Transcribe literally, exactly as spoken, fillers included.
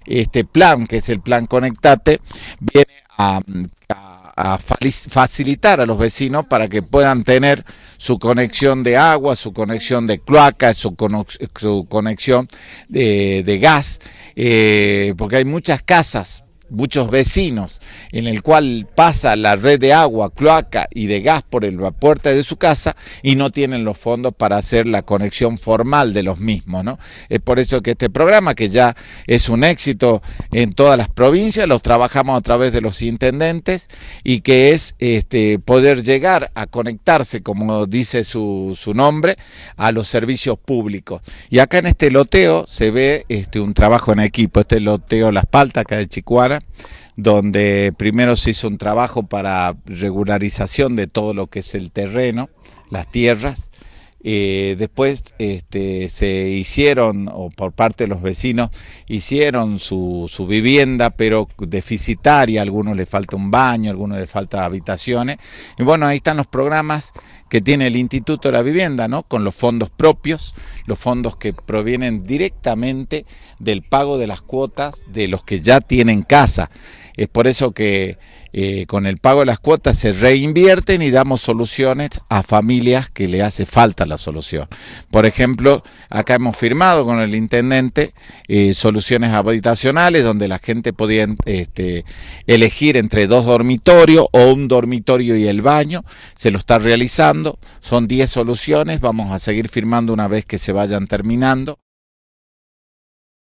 este plan, que es el plan Conectate, viene a, a, a facilitar a los vecinos para que puedan tener su conexión de agua, su conexión de cloaca, su, su conexión de, de gas, eh, porque hay muchas casas, muchos vecinos, en el cual pasa la red de agua, cloaca y de gas por la puerta de su casa y no tienen los fondos para hacer la conexión formal de los mismos, ¿no? Es por eso que este programa, que ya es un éxito en todas las provincias, los trabajamos a través de los intendentes y que es este, poder llegar a conectarse, como dice su, su nombre, a los servicios públicos. Y acá en este loteo se ve este, un trabajo en equipo, este loteo Las Paltas, acá de Chicuara, donde primero se hizo un trabajo para regularización de todo lo que es el terreno, las tierras. Eh, después este, se hicieron, o por parte de los vecinos, hicieron su, su vivienda, pero deficitaria, a algunos les falta un baño, a algunos les faltan habitaciones. Y bueno, ahí están los programas que tiene el Instituto de la Vivienda, ¿no? Con los fondos propios, los fondos que provienen directamente del pago de las cuotas de los que ya tienen casa. Es por eso que eh, con el pago de las cuotas se reinvierten y damos soluciones a familias que le hace falta la solución. Por ejemplo, acá hemos firmado con el intendente eh, soluciones habitacionales donde la gente podía este, elegir entre dos dormitorios o un dormitorio y el baño. Se lo está realizando, son diez soluciones, vamos a seguir firmando una vez que se vayan terminando.